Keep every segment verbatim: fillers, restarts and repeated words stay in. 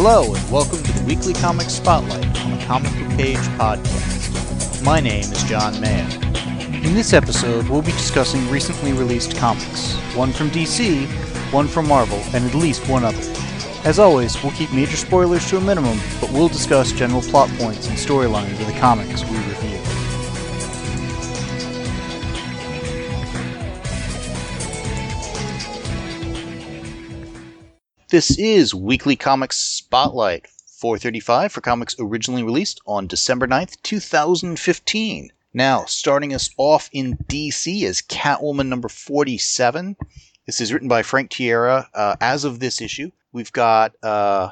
Hello, and welcome to the Weekly Comics Spotlight on the Comic Book Page podcast. My name is John Mayer. In this episode, we'll be discussing recently released comics, one from D C, one from Marvel, and at least one other. As always, we'll keep major spoilers to a minimum, but we'll discuss general plot points and storylines of the comics we review. This is Weekly Comics Spotlight, four thirty-five for comics originally released on December ninth, two thousand fifteen. Now, starting us off in D C is Catwoman number forty-seven. This is written by Frank Tierra. Uh, as of this issue, we've got uh,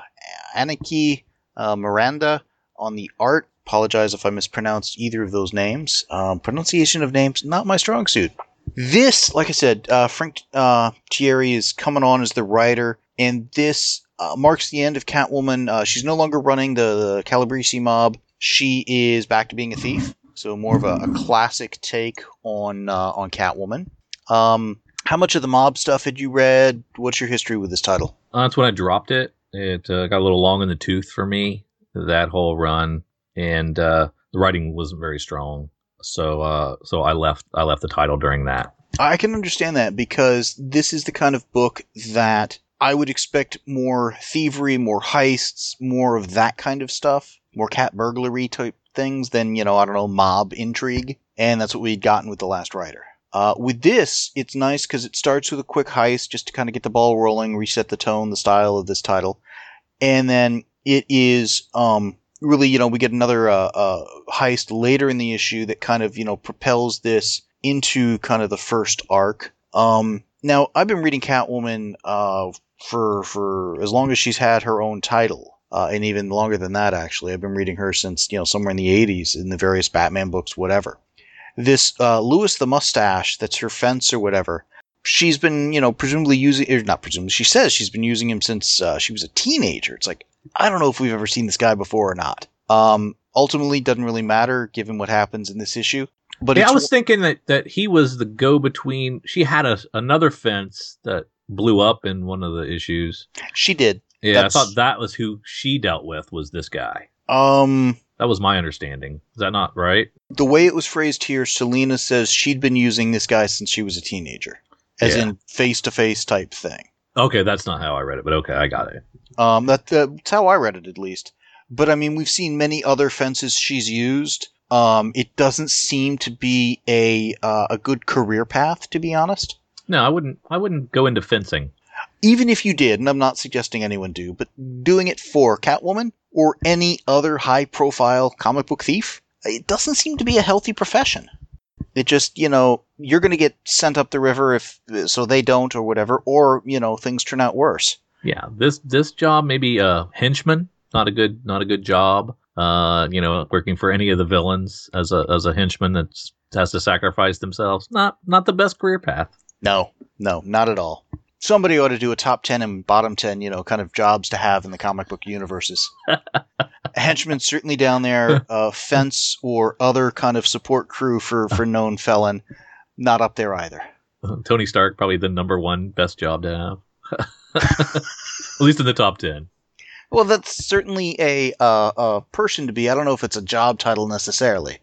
Aniki uh, Miranda on the art. Apologize if I mispronounced either of those names. Um, pronunciation of names, not my strong suit. This, like I said, uh, Frank uh, Tierra is coming on as the writer. And this uh, marks the end of Catwoman. Uh, she's no longer running the, the Calabrese mob. She is back to being a thief. So more of a, a classic take on uh, on Catwoman. Um, how much of the mob stuff had you read? What's your history with this title? Uh, that's when I dropped it. It uh, got a little long in the tooth for me, that whole run. And uh, the writing wasn't very strong. So uh, so I left I left the title during that. I can understand that, because this is the kind of book that I would expect more thievery, more heists, more of that kind of stuff, more cat burglary type things than, you know, I don't know, mob intrigue. And that's what we'd gotten with The Last Rider. Uh, with this, it's nice because it starts with a quick heist just to kind of get the ball rolling, reset the tone, the style of this title. And then it is um, really, you know, we get another uh, uh, heist later in the issue that kind of, you know, propels this into kind of the first arc. Um, now, I've been reading Catwoman uh, for for as long as she's had her own title, uh, and even longer than that, actually. I've been reading her since, you know, somewhere in the eighties, in the various Batman books, whatever. This uh, Lewis the Mustache, that's her fence or whatever, she's been, you know, presumably using, or not presumably, she says she's been using him since uh, she was a teenager. It's like, I don't know if we've ever seen this guy before or not. Um, ultimately, doesn't really matter, given what happens in this issue. But yeah, it's, I was thinking that, that he was the go-between. She had a, another fence that blew up in one of the issues. She did. Yeah, That's, I thought that was who she dealt with, was this guy. Um, that was my understanding. Is that not right? The way it was phrased here, Selena says she'd been using this guy since she was a teenager, as yeah. in face-to-face type thing. Okay, that's not how I read it, but okay, I got it. Um, that, that's how I read it, at least. But, I mean, we've seen many other fences she's used. Um, it doesn't seem to be a uh, a good career path, to be honest. No, I wouldn't. I wouldn't go into fencing. Even if you did, and I'm not suggesting anyone do, but doing it for Catwoman or any other high-profile comic book thief, it doesn't seem to be a healthy profession. It just, you know, you're going to get sent up the river if so they don't or whatever, or, you know, things turn out worse. Yeah, this this job, maybe a henchman, not a good not a good job. Uh, you know, working for any of the villains as a as a henchman that has to sacrifice themselves. Not not the best career path. No, no, not at all. Somebody ought to do a top ten and bottom ten, you know, kind of jobs to have in the comic book universes. A henchman's certainly down there. Uh, fence or other kind of support crew for, for known felon, not up there either. Tony Stark, probably the number one best job to have. At least in the top ten. Well, that's certainly a uh, a person to be. I don't know if it's a job title necessarily.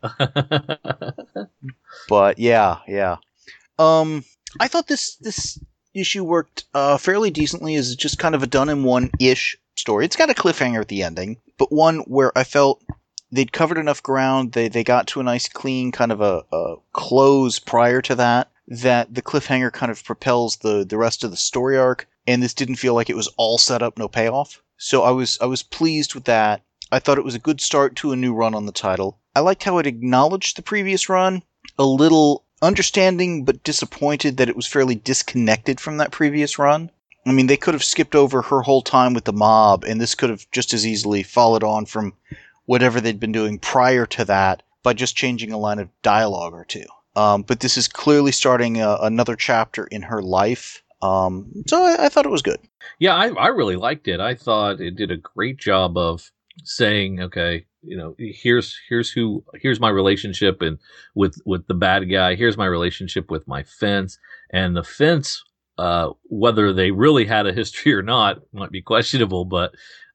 But yeah, yeah. Um, I thought this this issue worked uh, fairly decently as just kind of a done-in-one-ish story. It's got a cliffhanger at the ending, but one where I felt they'd covered enough ground, they they got to a nice clean kind of a, a close prior to that, that the cliffhanger kind of propels the, the rest of the story arc, and this didn't feel like it was all set up, no payoff. So I was I was pleased with that. I thought it was a good start to a new run on the title. I liked how it acknowledged the previous run, a little understanding but disappointed that it was fairly disconnected from that previous run. I mean, they could have skipped over her whole time with the mob, and this could have just as easily followed on from whatever they'd been doing prior to that by just changing a line of dialogue or two. Um, but this is clearly starting a, another chapter in her life. Um, so I, I thought it was good. Yeah, I, I really liked it. I thought it did a great job of saying, okay, you know, here's here's who here's my relationship and with with the bad guy. Here's my relationship with my fence, and the fence, uh, whether they really had a history or not, might be questionable. But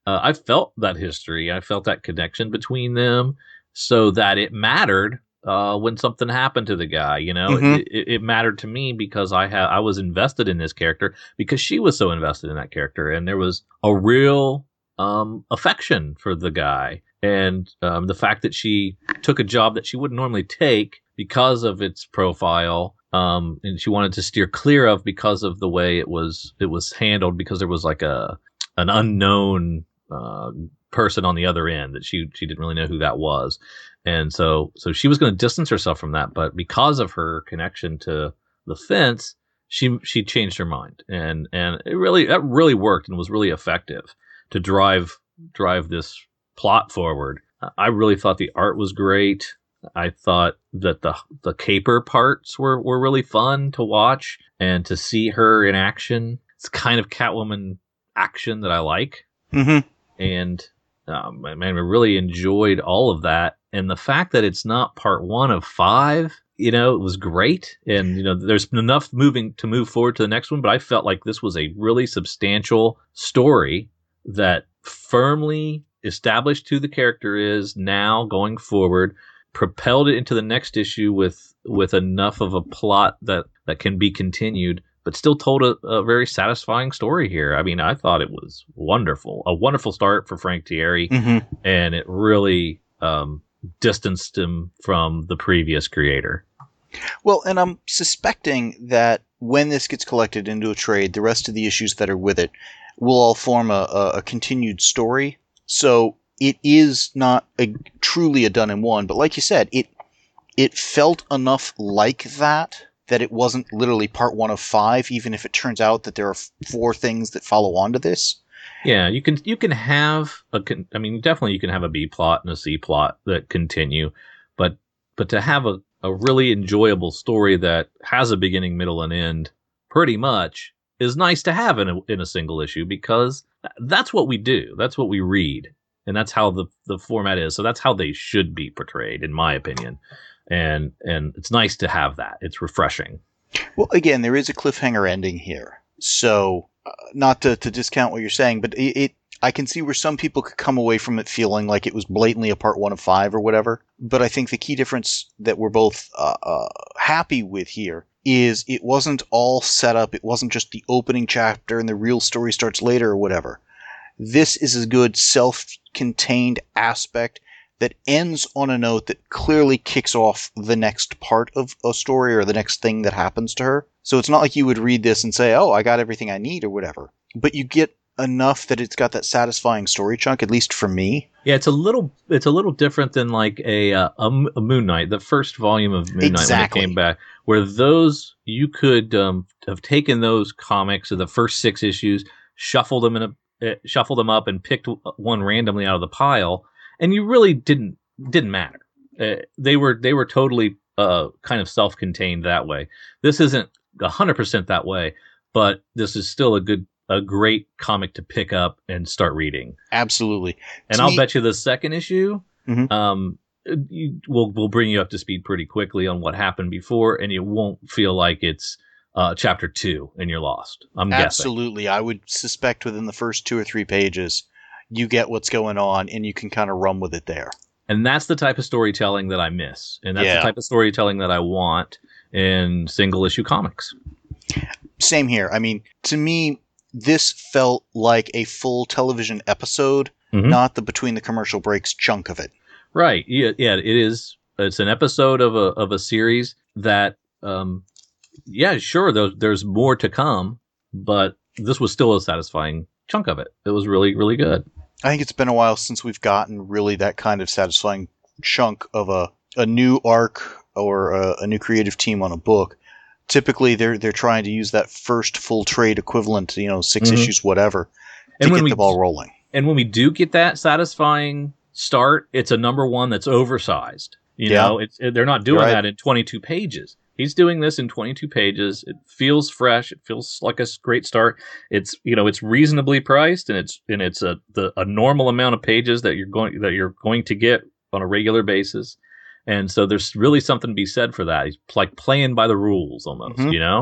uh, I felt that history. I felt that connection between them, so that it mattered uh, when something happened to the guy. You know, Mm-hmm. it, it, it mattered to me because I had I was invested in this character because she was so invested in that character, and there was a real um, affection for the guy. And um, the fact that she took a job that she wouldn't normally take because of its profile, um, and she wanted to steer clear of because of the way it was it was handled, because there was like a an unknown uh, person on the other end that she she didn't really know who that was, and so so she was going to distance herself from that, but because of her connection to the fence, she she changed her mind, and and it really that really worked and was really effective to drive drive this plot forward. I really thought the art was great. I thought that the the caper parts were, were really fun to watch and to see her in action. It's kind of Catwoman action that I like. Mm-hmm. And um, man, I really enjoyed all of that. And the fact that it's not part one of five, you know, it was great. And, you know, there's enough moving to move forward to the next one, but I felt like this was a really substantial story that firmly established who the character is now going forward, propelled it into the next issue with with enough of a plot that that can be continued, but still told a, a very satisfying story here. I mean, I thought it was wonderful, a wonderful start for Frank Thierry, Mm-hmm. and it really um, distanced him from the previous creator. Well, and I'm suspecting that when this gets collected into a trade, the rest of the issues that are with it will all form a, a, a continued story. So it is not a, truly a done in one, but like you said, it it felt enough like that that it wasn't literally part one of five, even if it turns out that there are four things that follow on to this. Yeah, you can you can have a I mean definitely you can have a B plot and a C plot that continue, but but to have a, a really enjoyable story that has a beginning, middle, and end pretty much is nice to have in a in a single issue, because that's what we do. That's what we read. And that's how the, the format is. So that's how they should be portrayed, in my opinion. And and it's nice to have that. It's refreshing. Well, again, there is a cliffhanger ending here. So, uh, not to, to discount what you're saying, but it, it I can see where some people could come away from it feeling like it was blatantly a part one of five or whatever. But I think the key difference that we're both uh, uh, happy with here is it wasn't all set up. It wasn't just the opening chapter and the real story starts later or whatever. This is a good self-contained aspect that ends on a note that clearly kicks off the next part of a story or the next thing that happens to her. So it's not like you would read this and say, oh, I got everything I need or whatever. But you get enough that it's got that satisfying story chunk, at least for me. Yeah, it's a little it's a little different than like a uh, a, a Moon Knight, the first volume of Moon Knight Exactly. when it came back, where those you could um, have taken those comics of the first six issues, shuffled them in a uh, shuffled them up, and picked one randomly out of the pile, and you really didn't didn't matter. Uh, they were they were totally uh, kind of self-contained that way. This isn't a hundred percent that way, but this is still a good. A great comic to pick up and start reading. Absolutely. And To I'll me- bet you the second issue Mhm. um, you, will will bring you up to speed pretty quickly on what happened before, and you won't feel like it's uh, chapter two and you're lost. I'm guessing. Absolutely. I would suspect within the first two or three pages, you get what's going on and you can kind of run with it there. And that's the type of storytelling that I miss. And that's Yeah. the type of storytelling that I want in single issue comics. Same here. I mean, to me, this felt like a full television episode, Mhm. not the between the commercial breaks chunk of it. Right. Yeah, yeah, it is. It's an episode of a of a series that um yeah, sure, there's there's more to come, but this was still a satisfying chunk of it. It was really, really good. I think it's been a while since we've gotten really that kind of satisfying chunk of a, a new arc or a, a new creative team on a book. Typically, they're they're trying to use that first full trade equivalent, you know, six Mhm. issues, whatever, to And when get we- the ball rolling. And when we do get that satisfying start, it's a number one that's oversized. You Yeah. know, it's they're not doing Right. that in twenty-two pages. He's doing this in twenty-two pages. It feels fresh. It feels like a s- great start. It's you know it's reasonably priced, and it's and it's a the a normal amount of pages that you're going that you're going to get on a regular basis. And so there's really something to be said for that. He's like playing by the rules almost, Mhm. you know.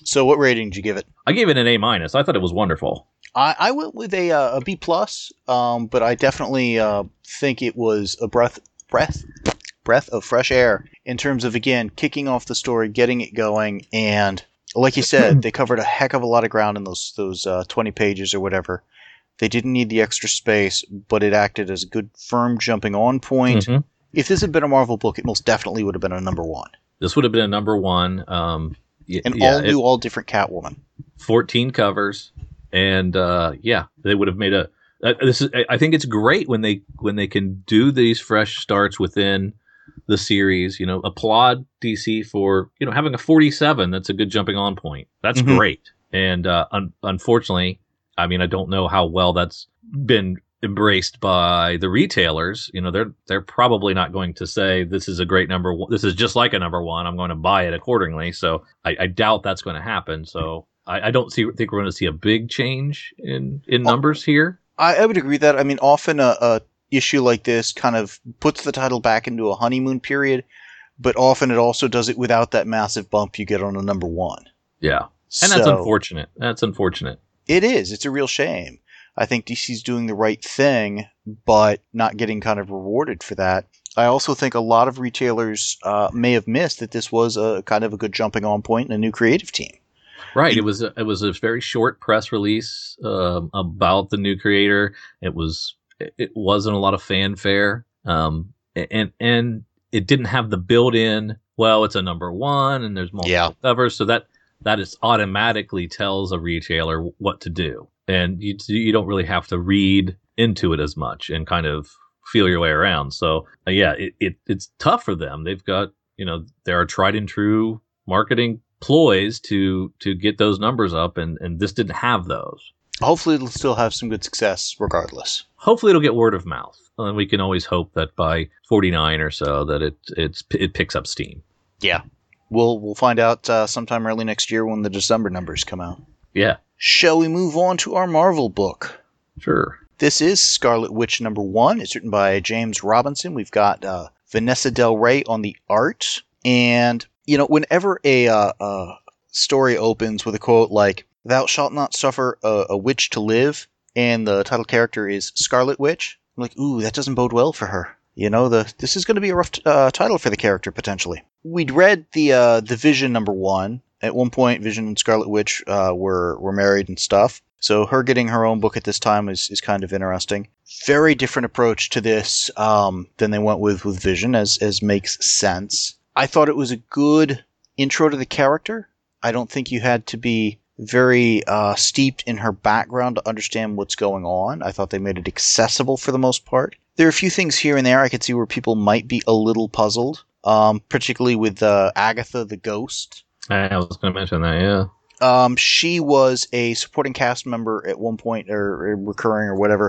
So what rating did you give it? I gave it an A minus. I thought it was wonderful. I, I went with a, uh, a B plus, um, but I definitely uh, think it was a breath breath breath of fresh air in terms of, again, kicking off the story, getting it going, and like you said, they covered a heck of a lot of ground in those those uh, twenty pages or whatever. They didn't need the extra space, but it acted as a good, firm jumping on point. Mm-hmm. If this had been a Marvel book, it most definitely would have been a number one. This would have been a number one. Um, y- An yeah, all new, it, all different Catwoman. fourteen covers, and uh, yeah, they would have made a. Uh, this is. I think it's great when they when they can do these fresh starts within the series. You know, applaud D C for you know having a forty-seven. That's a good jumping on point. That's mm-hmm. great. And uh, un- unfortunately, I mean, I don't know how well that's been embraced by the retailers. You know, they're they're probably not going to say this is a great number one. This is just like a number one. I'm going to buy it accordingly. So I, I doubt that's going to happen. So I, I don't see think we're going to see a big change in in numbers here. I, I would agree with that. I mean, often a, a issue like this kind of puts the title back into a honeymoon period, but often it also does it without that massive bump you get on a number one. Yeah, and that's so, unfortunate. That's unfortunate. It is. It's a real shame. I think D C's doing the right thing, but not getting kind of rewarded for that. I also think a lot of retailers uh, may have missed that this was a kind of a good jumping on point in a new creative team. Right. It was a, it was a very short press release um, about the new creator. It was it wasn't a lot of fanfare, um, and and it didn't have the built-in. Well, it's a number one, and there's multiple yeah. covers, so that that is automatically tells a retailer what to do. And you you don't really have to read into it as much and kind of feel your way around. So uh, yeah, it, it it's tough for them. They've got you know there are tried and true marketing ploys to to get those numbers up, and and this didn't have those. Hopefully, it'll still have some good success regardless. Hopefully, it'll get word of mouth, and we can always hope that by forty-nine or so that it it's it picks up steam. Yeah, we'll we'll find out uh, sometime early next year when the December numbers come out. Yeah. Shall we move on to our Marvel book? Sure. This is Scarlet Witch number one. It's written by James Robinson. We've got uh, Vanessa Del Rey on the art. And, you know, whenever a uh, uh, story opens with a quote like, "Thou shalt not suffer a, a witch to live," and the title character is Scarlet Witch, I'm like, ooh, that doesn't bode well for her. You know, the this is going to be a rough uh, title for the character, potentially. We'd read the uh, the Vision number one. At one point, Vision and Scarlet Witch uh, were were married and stuff. So her getting her own book at this time is, is kind of interesting. Very different approach to this um, than they went with with Vision, as as makes sense. I thought it was a good intro to the character. I don't think you had to be very uh, steeped in her background to understand what's going on. I thought they made it accessible for the most part. There are a few things here and there I could see where people might be a little puzzled, um, particularly with uh, Agatha the Ghost. I was going to mention that, yeah. Um, she was a supporting cast member at one point, or, or recurring or whatever,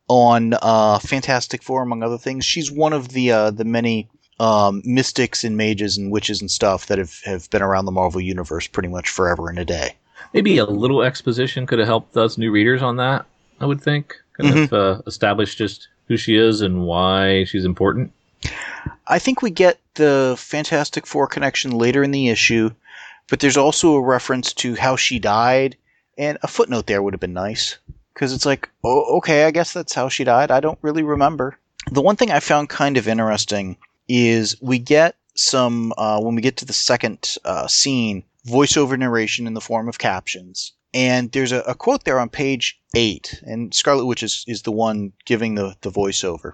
on uh, Fantastic Four, among other things. She's one of the uh, the many um, mystics and mages and witches and stuff that have, have been around the Marvel Universe pretty much forever and a day. Maybe a little exposition could have helped us new readers on that, I would think. Could mm-hmm. have uh, established just who she is and why she's important. I think we get the Fantastic Four connection later in the issue, but there's also a reference to how she died, and a footnote there would have been nice. Because it's like, oh, okay, I guess that's how she died. I don't really remember. The one thing I found kind of interesting is we get some, uh, when we get to the second uh, scene, voiceover narration in the form of captions. And there's a, a quote there on page eight, and Scarlet Witch is, is the one giving the, the voiceover,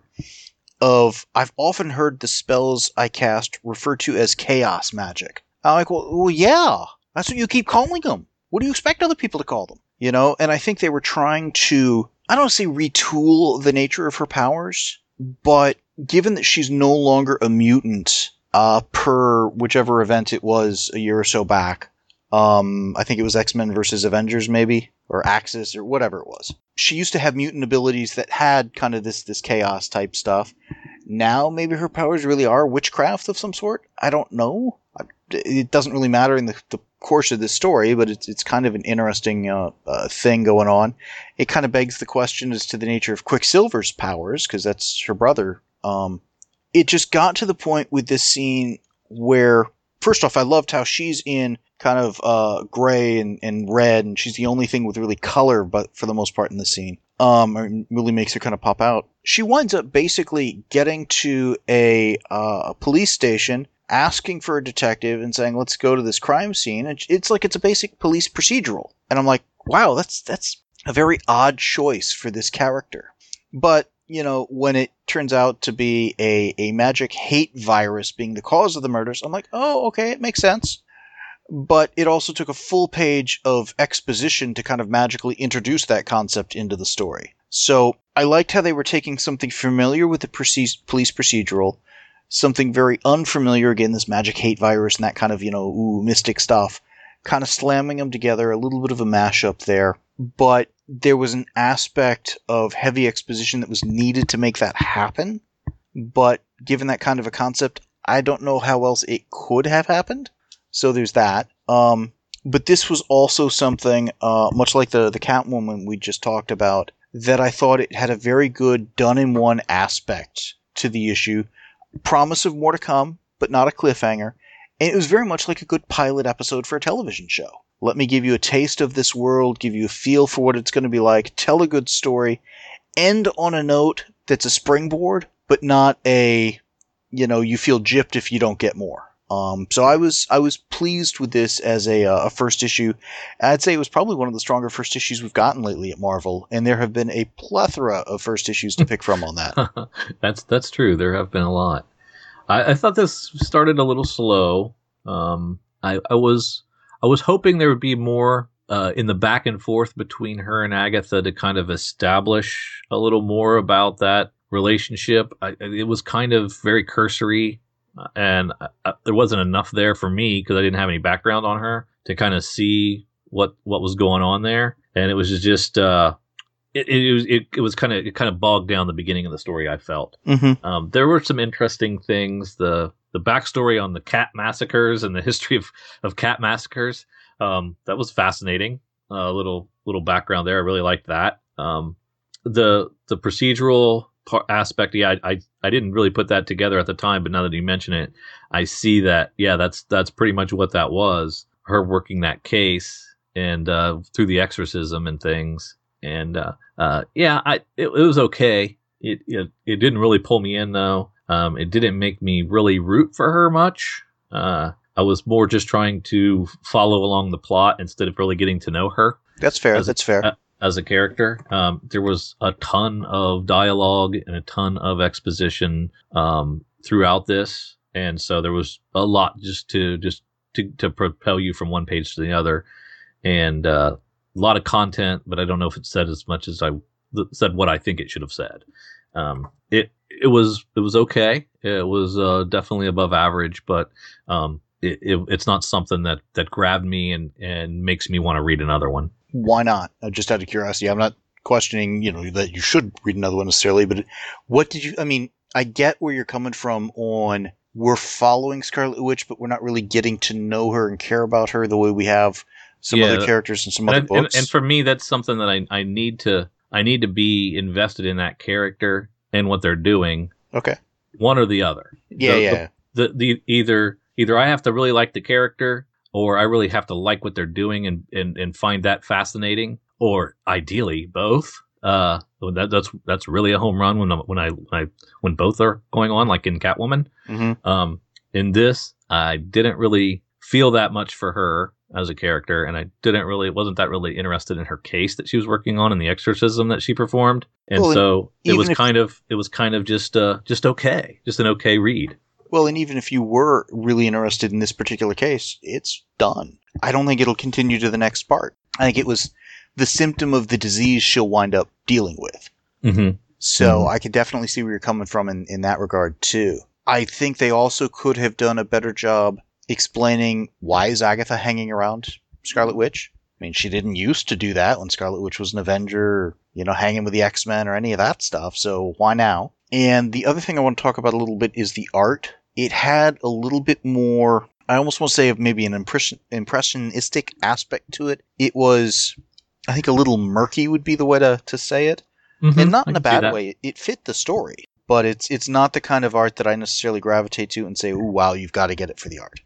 of, "I've often heard the spells I cast referred to as chaos magic." I'm like, well, well, yeah, that's what you keep calling them. What do you expect other people to call them? You know, and I think they were trying to, I don't want to say retool the nature of her powers, but given that she's no longer a mutant, uh, per whichever event it was a year or so back, um, I think it was X-Men versus Avengers maybe, or Axis, or whatever it was. She used to have mutant abilities that had kind of this, this chaos type stuff. Now maybe her powers really are witchcraft of some sort. I don't know. It doesn't really matter in the, the course of this story, but it's it's kind of an interesting uh, uh, thing going on. It kind of begs the question as to the nature of Quicksilver's powers, because that's her brother. Um, it just got to the point with this scene where, first off, I loved how she's in kind of uh, gray and, and red, and she's the only thing with really color, but for the most part in the scene. Um, it really makes her kind of pop out. She winds up basically getting to a, uh, a police station, asking for a detective and saying, let's go to this crime scene. And it's like it's a basic police procedural. And I'm like, wow, that's that's a very odd choice for this character. But, you know, when it turns out to be a, a magic hate virus being the cause of the murders, I'm like, oh, okay, it makes sense. But it also took a full page of exposition to kind of magically introduce that concept into the story. So I liked how they were taking something familiar with the police procedural, something very unfamiliar, again, this magic hate virus and that kind of, you know, ooh, mystic stuff, kind of slamming them together, a little bit of a mashup there. But there was an aspect of heavy exposition that was needed to make that happen. But given that kind of a concept, I don't know how else it could have happened. So there's that. Um, but this was also something, uh, much like the, the Catwoman we just talked about, that I thought it had a very good done-in-one aspect to the issue. Promise of more to come, but not a cliffhanger. And it was very much like a good pilot episode for a television show. Let me give you a taste of this world, give you a feel for what it's going to be like, tell a good story, end on a note that's a springboard, but not a, you know, you feel gypped if you don't get more. Um, so I was I was pleased with this as a, uh, a first issue. I'd say it was probably one of the stronger first issues we've gotten lately at Marvel, and there have been a plethora of first issues to pick from on that. that's that's true. There have been a lot. I, I thought this started a little slow. Um, I, I was I was hoping there would be more uh, in the back and forth between her and Agatha to kind of establish a little more about that relationship. I, it was kind of very cursory. And uh, there wasn't enough there for me because I didn't have any background on her to kind of see what what was going on there. And it was just uh, it, it was it, it was kind of it kind of bogged down the beginning of the story. I felt Mm-hmm. um, there were some interesting things. The the backstory on the cat massacres and the history of, of cat massacres um, that was fascinating. A uh, little little background there. I really liked that. Um, the the procedural aspect, yeah, I, I I didn't really put that together at the time, but now that you mention it, I see that, yeah, that's that's pretty much what that was. Her working that case and uh, through the exorcism and things, and uh, uh, yeah, I it, it was okay. It, it it didn't really pull me in though. Um, it didn't make me really root for her much. Uh, I was more just trying to follow along the plot instead of really getting to know her. That's fair. As that's fair. A, as a character. Um, there was a ton of dialogue and a ton of exposition um, throughout this, and so there was a lot just to just to, to propel you from one page to the other, and uh, a lot of content. But I don't know if it said as much as I said what I think it should have said. Um, it it was it was okay. It was uh, definitely above average, but um, it, it, it's not something that, that grabbed me and, and makes me want to read another one. Why not? Uh, just out of curiosity, I'm not questioning, you know, that you should read another one necessarily, but what did you, I mean, I get where you're coming from on we're following Scarlet Witch, but we're not really getting to know her and care about her the way we have some yeah, other characters in some and, other books. And, and for me, that's something that I, I need to, I need to be invested in that character and what they're doing. Okay. One or the other. Yeah, the, yeah. The, the, the either, either I have to really like the character, or I really have to like what they're doing and, and, and find that fascinating, or ideally both. Uh, that, that's that's really a home run when when I, when I when both are going on, like in Catwoman. Mm-hmm. Um, in this, I didn't really feel that much for her as a character, and I didn't really wasn't that really interested in her case that she was working on and the exorcism that she performed, and well, so and it was kind of it was kind of just uh just okay, just an okay read. Well, and even if you were really interested in this particular case, it's done. I don't think it'll continue to the next part. I think it was the symptom of the disease she'll wind up dealing with. Mm-hmm. So mm-hmm. I could definitely see where you're coming from in, in that regard, too. I think they also could have done a better job explaining why is Agatha hanging around Scarlet Witch. I mean, she didn't used to do that when Scarlet Witch was an Avenger, or, you know, hanging with the X-Men or any of that stuff, so why now? And the other thing I want to talk about a little bit is the art. It had a little bit more, I almost want to say maybe an impression, impressionistic aspect to it. It was, I think, a little murky would be the way to, to say it. Mm-hmm. And not I in a can see bad that. way. It fit the story. But it's it's not the kind of art that I necessarily gravitate to and say, ooh, wow, you've got to get it for the art.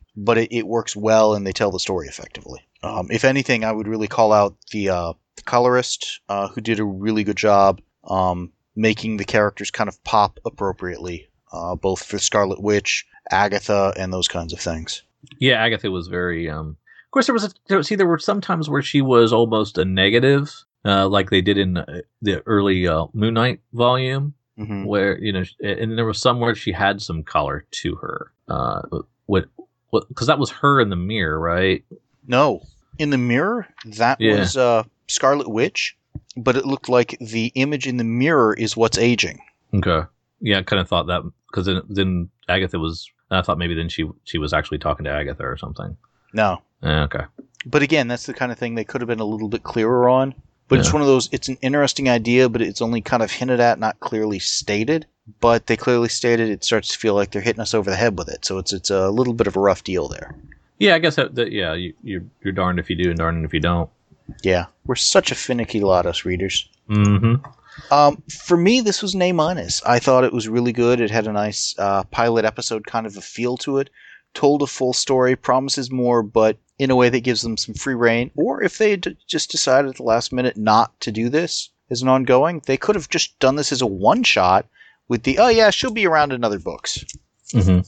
but it, it works well and they tell the story effectively. Um, if anything, I would really call out the, uh, the colorist, uh, who did a really good job um, making the characters kind of pop appropriately, uh, both for Scarlet Witch, Agatha, and those kinds of things. Yeah, Agatha was very. Um, of course, there was a, there, see there were some times where she was almost a negative, uh, like they did in the, the early uh, Moon Knight volume, mm-hmm. where you know, and there was some where she had some color to her. Uh, what, what? Because that was her in the mirror, right? No, in the mirror, that yeah. was uh, Scarlet Witch, but it looked like the image in the mirror is what's aging. Okay, yeah, I kind of thought that because then, then Agatha was. I thought maybe then she she was actually talking to Agatha or something. No. Eh, okay. But again, that's the kind of thing they could have been a little bit clearer on. But yeah. It's one of those, it's an interesting idea, but it's only kind of hinted at, not clearly stated. But they clearly stated it starts to feel like they're hitting us over the head with it. So it's it's a little bit of a rough deal there. Yeah, I guess that, that yeah, you, you're, you're darned if you do and darned if you don't. Yeah, we're such a finicky lot, us readers. Mm-hmm. Um, for me, this was an A minus. I thought it was really good. It had a nice uh, pilot episode kind of a feel to it. Told a full story, promises more, but in a way that gives them some free reign. Or if they had d- just decided at the last minute not to do this as an ongoing, they could have just done this as a one-shot with the, oh yeah, she'll be around in other books. Mm-hmm.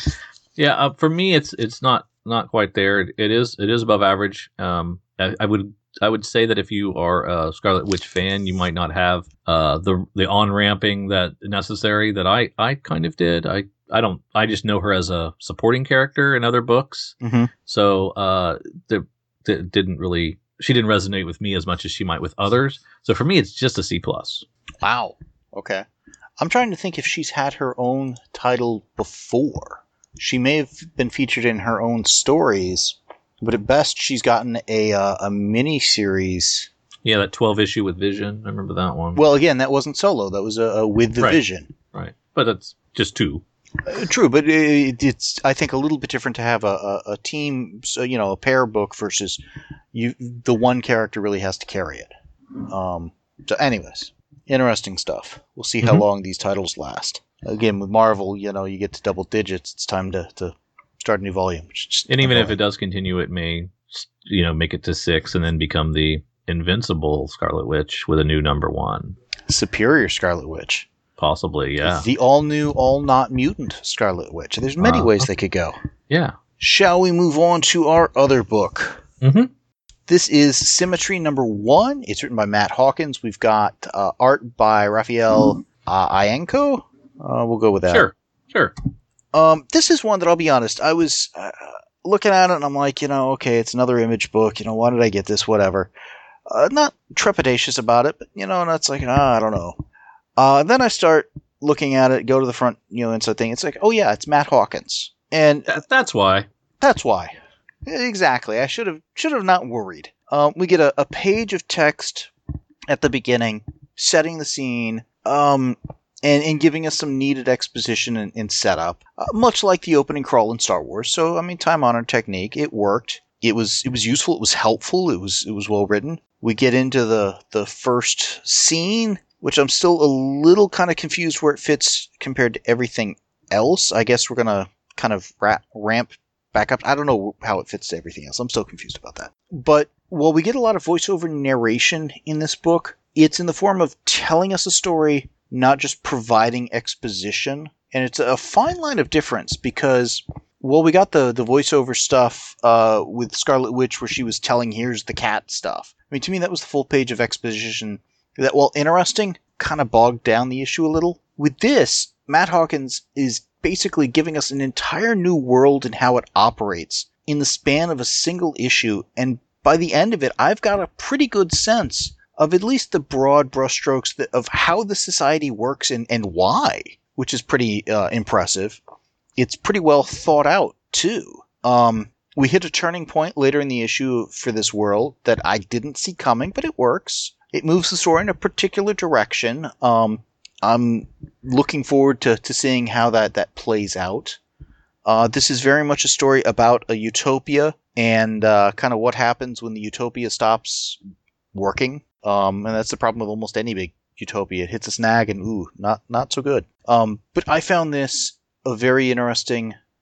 Yeah, uh, for me, it's it's not not quite there. It, it is it is above average. Um, I, I would I would say that if you are a Scarlet Witch fan, you might not have uh, the the on ramping that necessary that I, I kind of did. I I don't I just know her as a supporting character in other books, mm-hmm. so uh, the, the didn't really she didn't resonate with me as much as she might with others. So for me, it's just a C plus. Wow. Okay. I'm trying to think if she's had her own title before. She may have been featured in her own stories, but at best she's gotten a uh, a mini series. Yeah, that twelve issue with Vision. I remember that one. Well, again, that wasn't solo. That was a, a with the right. Vision. Right, but that's just two. Uh, true, but it, it's I think a little bit different to have a, a, a team, so, you know, a pair book versus you. The one character really has to carry it. Um. So, anyways, interesting stuff. We'll see how mm-hmm. long these titles last. Again, with Marvel, you know, you get to double digits. It's time to, to start a new volume. And even if it does continue, it may, you know, make it to six and then become the Invincible Scarlet Witch with a new number one. Superior Scarlet Witch. Possibly, yeah. The all-new, all-not-mutant Scarlet Witch. There's many uh, ways they could go. Yeah. Shall we move on to our other book? Mm-hmm. This is Symmetry number one. It's written by Matt Hawkins. We've got uh, art by Raphael uh, Ienco. Uh, we'll go with that. Sure, sure. Um, this is one that I'll be honest. I was uh, looking at it and I'm like, you know, okay, it's another Image book. You know, why did I get this? Whatever. Uh, not trepidatious about it, but you know, and it's like, ah, I don't know. Uh, then I start looking at it, go to the front, you know, inside thing. It's like, oh yeah, it's Matt Hawkins, and that, that's why. That's why. Exactly. I should have should have not worried. Um, we get a, a page of text at the beginning, setting the scene. Um. And, and giving us some needed exposition and, and setup, uh, much like the opening crawl in Star Wars. So, I mean, time-honored technique. It worked. It was it was useful. It was helpful. It was it was well written. We get into the the first scene, which I'm still a little kind of confused where it fits compared to everything else. I guess we're gonna kind of ra- ramp back up. I don't know how it fits to everything else. I'm still confused about that. But while we get a lot of voiceover narration in this book, it's in the form of telling us a story, not just providing exposition. And it's a fine line of difference because, well, we got the, the voiceover stuff uh, with Scarlet Witch where she was telling here's the cat stuff. I mean, to me, that was the full page of exposition that, while interesting, kind of bogged down the issue a little. With this, Matt Hawkins is basically giving us an entire new world and how it operates in the span of a single issue. And by the end of it, I've got a pretty good sense of at least the broad brushstrokes that, of how the society works and, and why, which is pretty uh, impressive. It's pretty well thought out, too. Um, we hit a turning point later in the issue for this world that I didn't see coming, but it works. It moves the story in a particular direction. Um, I'm looking forward to, to seeing how that, that plays out. Uh, this is very much a story about a utopia and uh, kind of what happens when the utopia stops working. Um, and that's the problem with almost any big utopia. It hits a snag and, ooh, not not so good. Um, but I found this a very interesting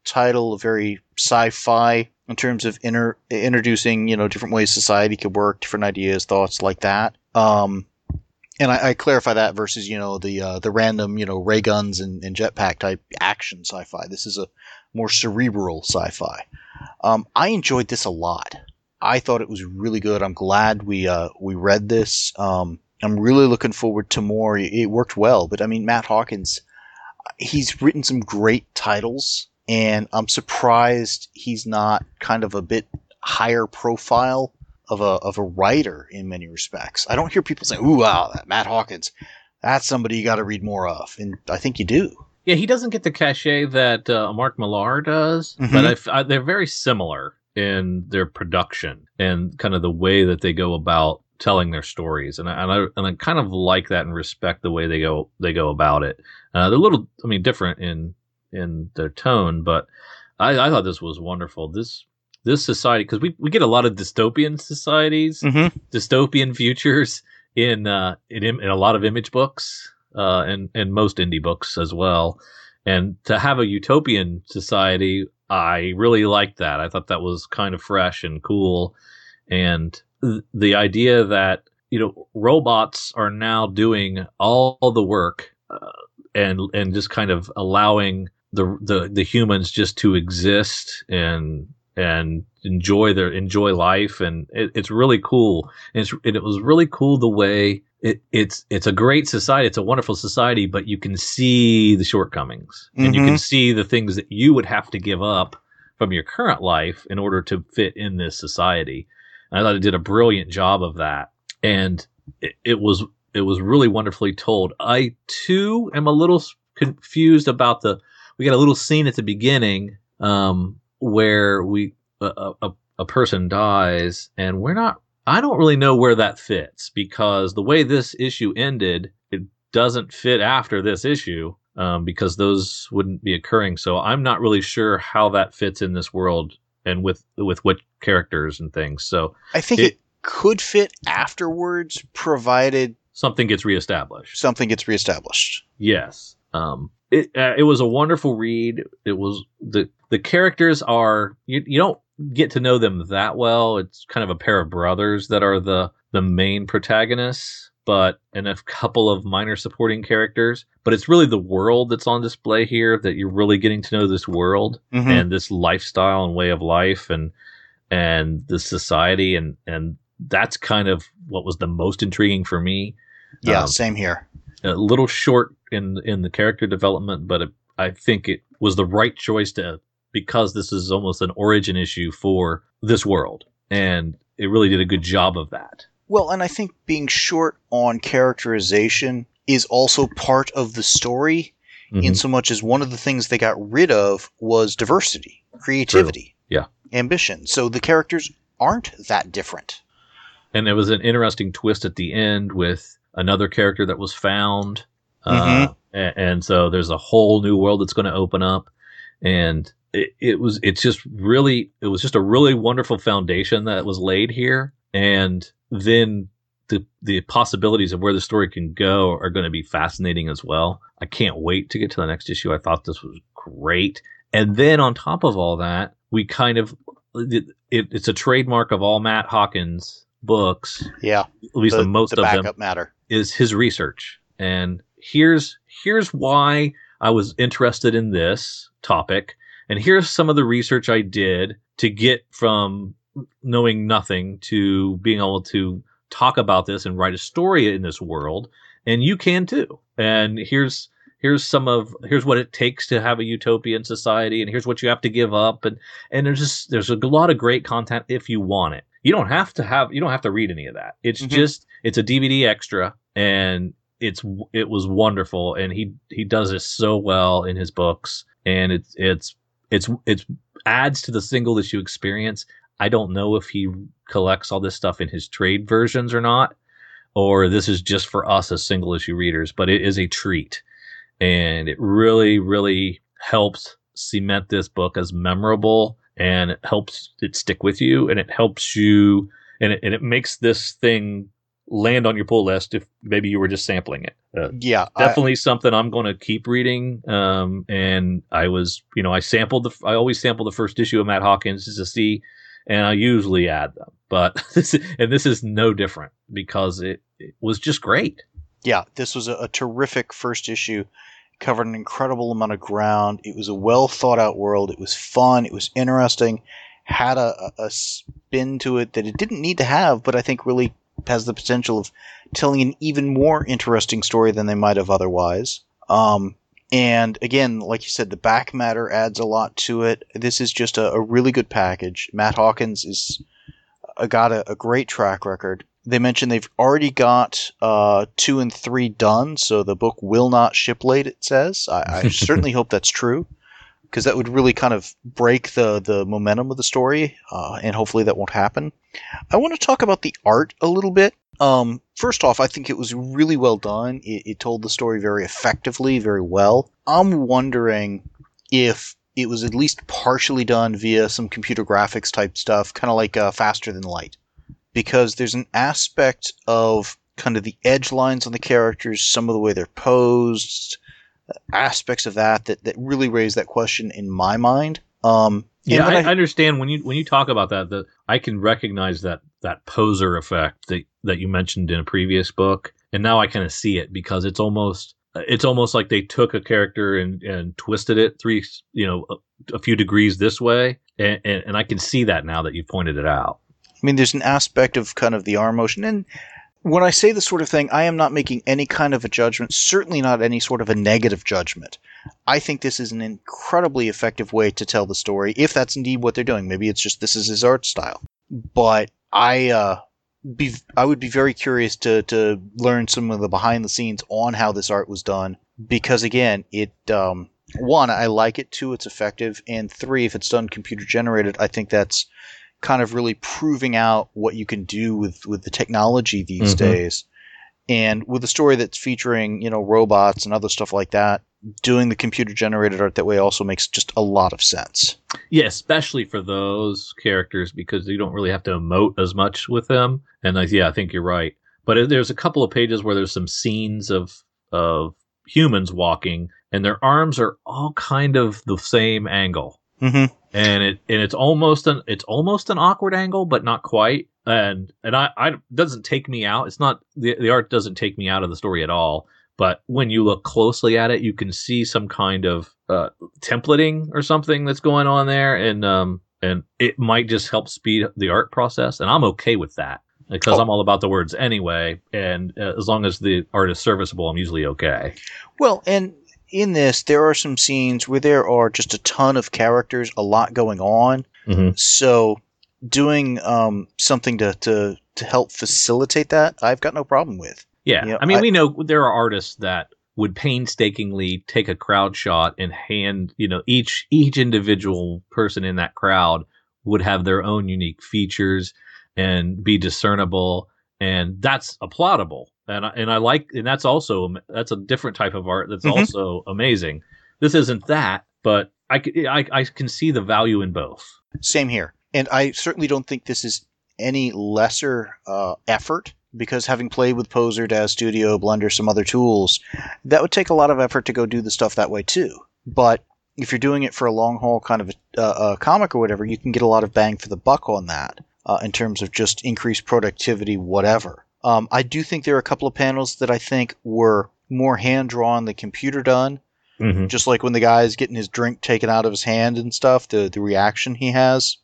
title, very sci-fi in terms of inter- introducing, you know, different ways society could work, different ideas, thoughts like that. Um, and I, I clarify that versus, you know, the uh, the random, you know, ray guns and, and jetpack type action sci-fi. This is a more cerebral sci-fi. Um, I enjoyed this a lot. I thought it was really good. I'm glad we uh, we read this. Um, I'm really looking forward to more. It worked well, but I mean, Matt Hawkins, he's written some great titles, and I'm surprised he's not kind of a bit higher profile of a of a writer in many respects. I don't hear people saying, "Ooh, wow, that Matt Hawkins, that's somebody you got to read more of," and I think you do. Yeah, he doesn't get the cachet that uh, Mark Millar does, mm-hmm. but I, I, they're very similar in their production and kind of the way that they go about telling their stories, and I, and I and I kind of like that and respect the way they go they go about it. Uh, they're a little, I mean, different in in their tone, but I, I thought this was wonderful. This this society, because we, we get a lot of dystopian societies, mm-hmm. dystopian futures in uh in in a lot of Image books, uh, and and most indie books as well. And to have a utopian society, I really liked that. I thought that was kind of fresh and cool, and th- the idea that, you know, robots are now doing all the work, uh, and and just kind of allowing the the the humans just to exist and and enjoy their enjoy life, and it, it's really cool. And it's and it was really cool the way it it's it's a great society. It's a wonderful society, but you can see the shortcomings, mm-hmm. and you can see the things that you would have to give up from your current life in order to fit in this society. And I thought it did a brilliant job of that, and it, it was it was really wonderfully told. I too am a little confused about the. We got a little scene at the beginning um, where we a, a a person dies, and we're not. I don't really know where that fits, because the way this issue ended, it doesn't fit after this issue, um, because those wouldn't be occurring. So I'm not really sure how that fits in this world and with with what characters and things. So I think it, it could fit afterwards, provided something gets reestablished. Something gets reestablished. Yes. Um, it uh, it was a wonderful read. It was the the characters are you you don't get to know them that well. It's kind of a pair of brothers that are the the main protagonists, but and a couple of minor supporting characters. But it's really the world that's on display here, that you're really getting to know this world, mm-hmm. and this lifestyle and way of life, and and the society, and and that's kind of what was the most intriguing for me. Yeah, um, same here. A little short in in the character development, but it, I think it was the right choice to, because this is almost an origin issue for this world, and it really did a good job of that. Well, and I think being short on characterization is also part of the story, mm-hmm. in so much as one of the things they got rid of was diversity, creativity, True. Yeah, ambition. So the characters aren't that different. And there was an interesting twist at the end with another character that was found. Mm-hmm. Uh, and, and so there's a whole new world that's going to open up. And it, it was, it's just really, it was just a really wonderful foundation that was laid here. And then the, the possibilities of where the story can go are going to be fascinating as well. I can't wait to get to the next issue. I thought this was great. And then on top of all that, we kind of, it, it, it's a trademark of all Matt Hawkins books. Yeah. At least the, the most the of them matter. Is his research. And here's here's why I was interested in this topic, and here's some of the research I did to get from knowing nothing to being able to talk about this and write a story in this world, and you can too. And here's here's some of here's what it takes to have a utopian society, and here's what you have to give up, and and there's just there's a lot of great content if you want it. You don't have to have you don't have to read any of that. It's mm-hmm. just it's a D V D extra, and it's it was wonderful, and he he does it so well in his books, and it's it's it's it's adds to the single issue experience. I don't know if he collects all this stuff in his trade versions or not, or this is just for us as single issue readers, but it is a treat, and it really really helps cement this book as memorable. And it helps it stick with you, and it helps you, and it, and it makes this thing land on your pull list if maybe you were just sampling it. Uh, yeah, definitely I, something I'm going to keep reading. Um, and I was, you know, I sampled the, I always sample the first issue of Matt Hawkins just to see, and I usually add them. But this, and this is no different because it, it was just great. Yeah, this was a, a terrific first issue. Covered an incredible amount of ground. It was a well thought out world. It was fun. It was interesting. Had a, a spin to it that it didn't need to have, but I think really has the potential of telling an even more interesting story than they might have otherwise. Um, and again, like you said, the back matter adds a lot to it. This is just a, a really good package. Matt Hawkins is uh, got a, a great track record. They mentioned they've already got uh, two and three done, so the book will not ship late, it says. I, I certainly hope that's true, because that would really kind of break the, the momentum of the story, uh, and hopefully that won't happen. I want to talk about the art a little bit. Um, first off, I think it was really well done. It, it told the story very effectively, very well. I'm wondering if it was at least partially done via some computer graphics type stuff, kind of like uh, Faster Than Light. Because there's an aspect of kind of the edge lines on the characters, some of the way they're posed, aspects of that that, that really raise that question in my mind. Um, yeah, I, I, I understand when you when you talk about that, that I can recognize that that poser effect that, that you mentioned in a previous book, and now I kind of see it because it's almost it's almost like they took a character and, and twisted it three you know a, a few degrees this way, and, and and I can see that now that you pointed it out. I mean, there's an aspect of kind of the arm motion, and when I say this sort of thing, I am not making any kind of a judgment, certainly not any sort of a negative judgment. I think this is an incredibly effective way to tell the story, if that's indeed what they're doing. Maybe it's just this is his art style. But I uh, be I would be very curious to, to learn some of the behind the scenes on how this art was done, because again, it um, one, I like it, two, it's effective, and three, if it's done computer generated, I think that's kind of really proving out what you can do with, with the technology these mm-hmm. days. And with a story that's featuring, you know, robots and other stuff like that, doing the computer generated art that way also makes just a lot of sense. Yeah, especially for those characters, because you don't really have to emote as much with them. And I, yeah, I think you're right. But there's a couple of pages where there's some scenes of of humans walking, and their arms are all kind of the same angle. Mm-hmm. And it and it's almost an it's almost an awkward angle, but not quite. And and I, I it doesn't take me out. It's not the the art doesn't take me out of the story at all. But when you look closely at it, you can see some kind of uh, templating or something that's going on there, and um and it might just help speed the art process. And I'm okay with that because oh. I'm all about the words anyway. And uh, as long as the art is serviceable, I'm usually okay. Well, and in this, there are some scenes where there are just a ton of characters, a lot going on. Mm-hmm. So doing um, something to, to, to help facilitate that, I've got no problem with. Yeah. You know, I mean, I, we know there are artists that would painstakingly take a crowd shot and hand, you know, each each individual person in that crowd would have their own unique features and be discernible. And that's applaudable. And I, and I like, and that's also, that's a different type of art that's mm-hmm. also amazing. This isn't that, but I, I, I can see the value in both. Same here. And I certainly don't think this is any lesser uh, effort, because having played with Poser, Daz Studio, Blender, some other tools, that would take a lot of effort to go do the stuff that way too. But if you're doing it for a long haul kind of a, uh, a comic or whatever, you can get a lot of bang for the buck on that uh, in terms of just increased productivity, whatever. Um, I do think there are a couple of panels that I think were more hand-drawn than computer-done. Mm-hmm. Just like when the guy's getting his drink taken out of his hand and stuff, the, the reaction he has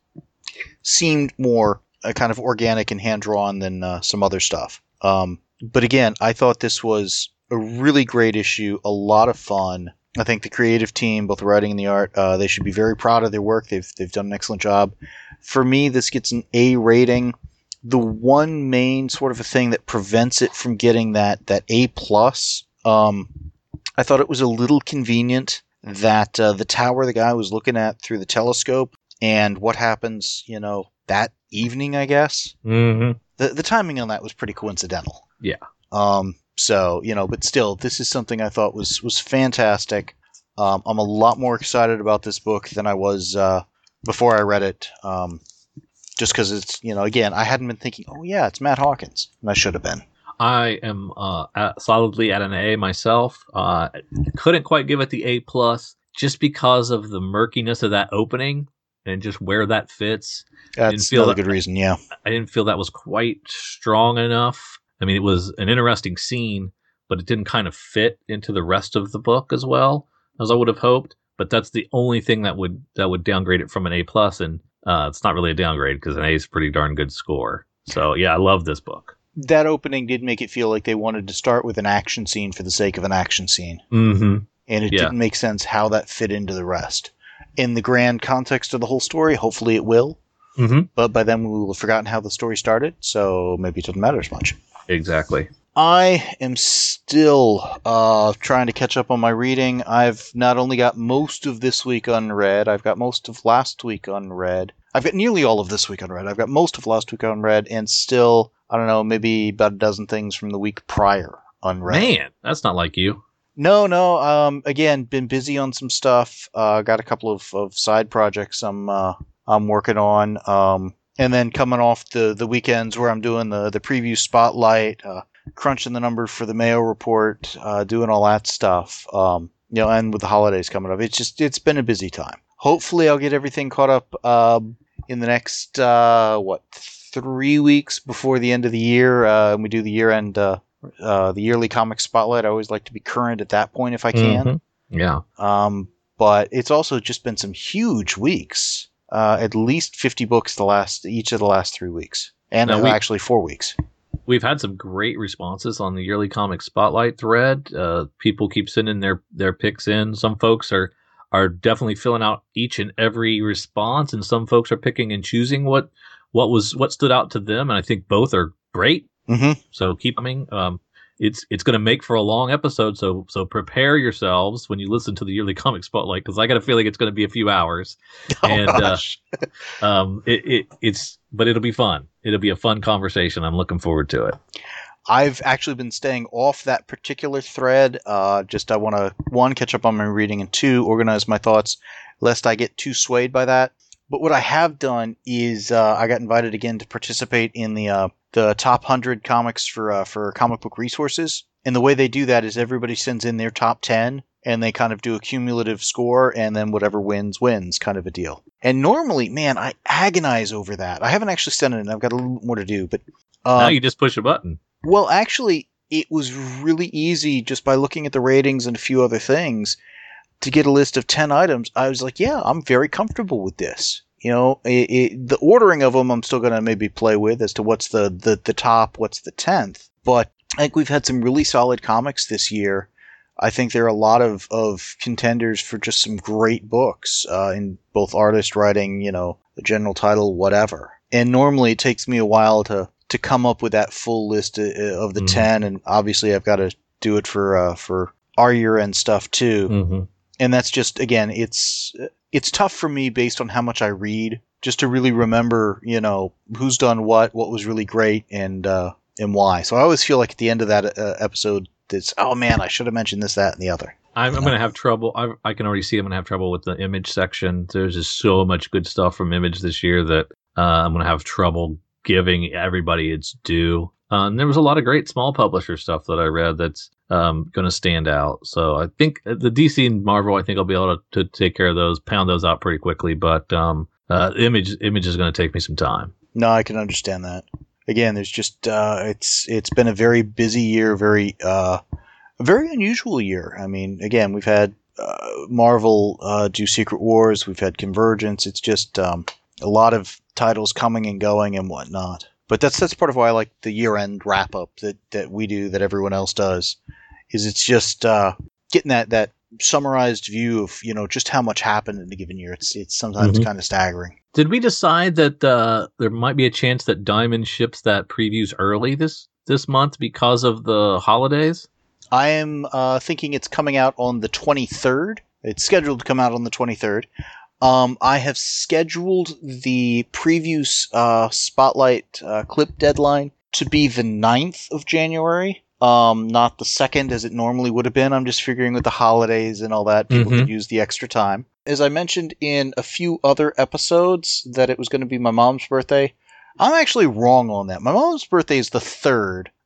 seemed more uh, kind of organic and hand-drawn than uh, some other stuff. Um, but again, I thought this was a really great issue, a lot of fun. I think the creative team, both the writing and the art, uh, they should be very proud of their work. They've they've done an excellent job. For me, this gets an A rating. The one main sort of a thing that prevents it from getting that, that A plus, um, I thought it was a little convenient that uh, the tower the guy was looking at through the telescope and what happens, you know, that evening, I guess. Mm-hmm. The the timing on that was pretty coincidental. Yeah. Um. So, you know, but still, this is something I thought was, was fantastic. Um, I'm a lot more excited about this book than I was uh, before I read it. Um. Just because it's, you know, again, I hadn't been thinking, oh, yeah, it's Matt Hawkins. And I should have been. I am uh, at, solidly at an A myself. Uh, couldn't quite give it the A plus just because of the murkiness of that opening and just where that fits. That's another that, good reason, yeah. I didn't feel that was quite strong enough. I mean, it was an interesting scene, but it didn't kind of fit into the rest of the book as well as I would have hoped. But that's the only thing that would that would downgrade it from an A plus, and uh, it's not really a downgrade because an A is a pretty darn good score. So yeah, I love this book. That opening did make it feel like they wanted to start with an action scene for the sake of an action scene. Mm-hmm. And it yeah. didn't make sense how that fit into the rest. In the grand context of the whole story, hopefully it will. Mm-hmm. But by then we will have forgotten how the story started, so maybe it doesn't matter as much. Exactly. I am still uh, trying to catch up on my reading. I've not only got most of this week unread, I've got most of last week unread. I've got nearly all of this week unread. I've got most of last week unread, and still, I don't know, maybe about a dozen things from the week prior unread. Man, that's not like you. No, no. Um, again, been busy on some stuff. Uh, got a couple of, of side projects I'm uh, I'm working on. Um, and then coming off the, the weekends where I'm doing the, the preview spotlight, uh, crunching the numbers for the Mayo report, uh, doing all that stuff. Um, you know, and with the holidays coming up, it's just it's been a busy time. Hopefully, I'll get everything caught up uh, in the next uh, what three weeks before the end of the year. Uh, and we do the year end, uh, uh, the yearly comic spotlight. I always like to be current at that point if I can. Mm-hmm. Yeah. Um, but it's also just been some huge weeks. Uh, at least fifty books the last each of the last three weeks, and now we, actually four weeks. We've had some great responses on the yearly comic spotlight thread. Uh, people keep sending their their picks in. Some folks are are definitely filling out each and every response, and some folks are picking and choosing what what was what stood out to them. And I think both are great. Mm-hmm. So keep coming. Um, it's it's going to make for a long episode. So so prepare yourselves when you listen to the yearly comic spotlight, because I got a feeling it's going to be a few hours. Oh, and gosh. uh, um, it, it it's but it'll be fun. It'll be a fun conversation. I'm looking forward to it. I've actually been staying off that particular thread. Uh, just I want to, one, catch up on my reading, and two, organize my thoughts, lest I get too swayed by that. But what I have done is uh, I got invited again to participate in the uh, the top one hundred comics for uh, for comic book resources. And the way they do that is everybody sends in their top ten, and they kind of do a cumulative score, and then whatever wins, wins, kind of a deal. And normally, man, I agonize over that. I haven't actually sent it in. I've got a little more to do. But um, now you just push a button. Well, actually, it was really easy just by looking at the ratings and a few other things to get a list of ten items. I was like, yeah, I'm very comfortable with this. You know, it, it, the ordering of them I'm still going to maybe play with as to what's the, the, the top, what's the tenth. But I think we've had some really solid comics this year. I think there are a lot of, of contenders for just some great books uh, in both artist writing, you know, the general title, whatever. And normally it takes me a while to, to come up with that full list of, of the mm-hmm. ten, and obviously I've got to do it for uh, for our year-end stuff too. Mm-hmm. And that's just, again, it's it's tough for me based on how much I read, just to really remember, you know, who's done what, what was really great, and uh, and why. So I always feel like at the end of that uh, episode, it's, oh man, I should have mentioned this, that, and the other. I'm, I'm going to have trouble. I, I can already see I'm going to have trouble with the Image section. There's just so much good stuff from Image this year that uh, I'm going to have trouble giving everybody its due. Uh, and there was a lot of great small publisher stuff that I read that's um, going to stand out. So I think the D C and Marvel, I think I'll be able to, to take care of those, pound those out pretty quickly. But um, uh, Image Image is going to take me some time. No, I can understand that. Again, there's just uh, it's it's been a very busy year, very uh, a very unusual year. I mean, again, we've had uh, Marvel uh, do Secret Wars, we've had Convergence. It's just um, a lot of titles coming and going and whatnot. But that's that's part of why I like the year-end wrap-up that, that we do, that everyone else does, is it's just uh, getting that, that summarized view of, you know, just how much happened in a given year. It's it's sometimes mm-hmm. kind of staggering. Did we decide that uh, there might be a chance that Diamond ships that previews early this, this month because of the holidays? I am uh, thinking it's coming out on the twenty-third. It's scheduled to come out on the twenty-third. Um, I have scheduled the preview uh, spotlight uh, clip deadline to be the ninth of January, um, not the second as it normally would have been. I'm just figuring with the holidays and all that, people mm-hmm. could use the extra time. As I mentioned in a few other episodes that it was going to be my mom's birthday, I'm actually wrong on that. My mom's birthday is the third.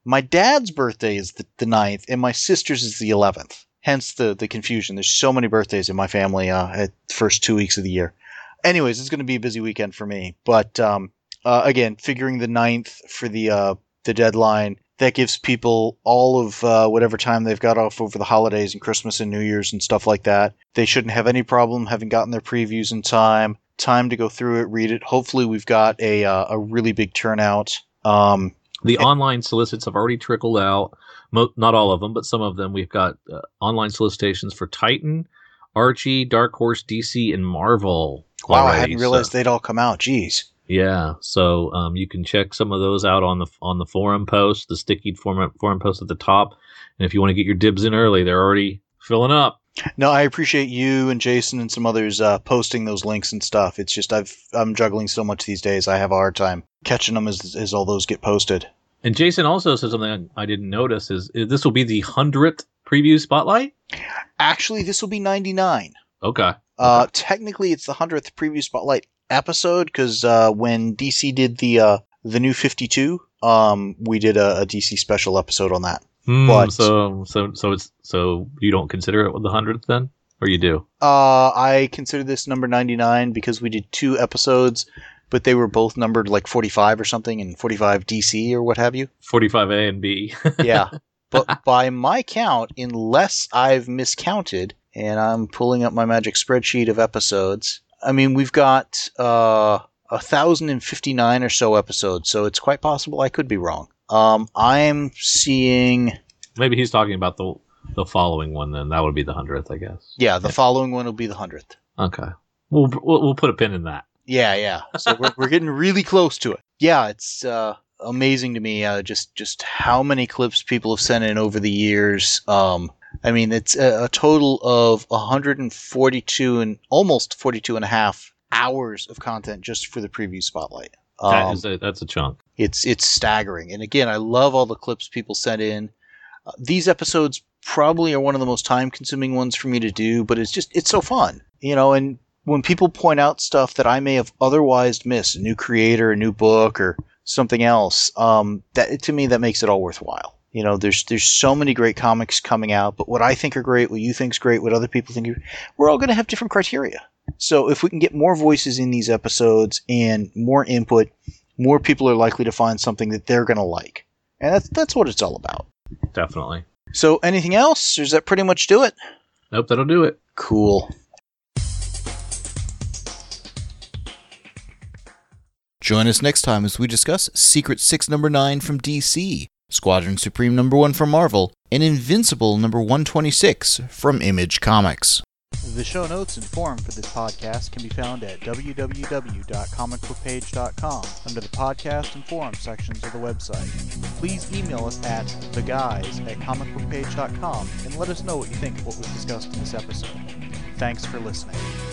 My dad's birthday is the, the ninth, and my sister's is the eleventh. Hence the, the confusion. There's so many birthdays in my family uh, at the first two weeks of the year. Anyways, it's going to be a busy weekend for me. But um, uh, again, figuring the ninth for the uh, the deadline, that gives people all of uh, whatever time they've got off over the holidays and Christmas and New Year's and stuff like that. They shouldn't have any problem having gotten their previews in time. Time to go through it, read it. Hopefully we've got a uh, a really big turnout. Um, the it, online solicits have already trickled out. Mo- not all of them, but some of them. We've got uh, online solicitations for Titan, Archie, Dark Horse, D C, and Marvel. Wow, already, I hadn't realized so. they'd all come out. Jeez. Yeah, so um, you can check some of those out on the on the forum post, the sticky forum forum post at the top. And if you want to get your dibs in early, they're already filling up. No, I appreciate you and Jason and some others uh, posting those links and stuff. It's just I've I'm juggling so much these days. I have a hard time catching them as as all those get posted. And Jason also said something I didn't notice is, is this will be the hundredth preview spotlight. Actually, this will be ninety-nine. Okay. Uh, okay. Technically, it's the hundredth preview spotlight episode because uh, when D C did the uh, the new fifty-two, um, we did a, a D C special episode on that. Mm, but so so so it's so you don't consider it the hundredth then, or you do? Uh, I consider this number ninety-nine because we did two episodes, but they were both numbered like forty-five or something, and forty-five D C or what have you. forty-five A and B. Yeah, but by my count, unless I've miscounted, and I'm pulling up my magic spreadsheet of episodes. I mean, we've got uh, one thousand fifty-nine or so episodes, so it's quite possible I could be wrong. Um, I'm seeing... Maybe he's talking about the the following one, then. That would be the hundredth, I guess. Yeah, the yeah. following one will be the hundredth. Okay. We'll, we'll, we'll put a pin in that. Yeah, yeah. So we're we're getting really close to it. Yeah, it's uh, amazing to me uh, just, just how many clips people have sent in over the years. Um, I mean, it's a, a total of one hundred forty-two and almost forty-two and a half hours of content just for the preview spotlight. Um, that is a, that's a chunk. It's it's staggering. And again, I love all the clips people sent in. Uh, these episodes probably are one of the most time-consuming ones for me to do, but it's just it's so fun, you know. And when people point out stuff that I may have otherwise missed, a new creator, a new book, or something else, um, that to me that makes it all worthwhile. You know, there's there's so many great comics coming out, but what I think are great, what you think's great, what other people think, are, we're all going to have different criteria. So if we can get more voices in these episodes and more input, more people are likely to find something that they're going to like. And that's that's what it's all about. Definitely. So anything else? Or does that pretty much do it? Nope, that'll do it. Cool. Join us next time as we discuss Secret Six number nine from D C, Squadron Supreme number one from Marvel, and Invincible number one twenty-six from Image Comics. The show notes and forum for this podcast can be found at w w w dot comic book page dot com under the podcast and forum sections of the website. Please email us at theguys at comic book page dot com and let us know what you think of what was discussed in this episode. Thanks for listening.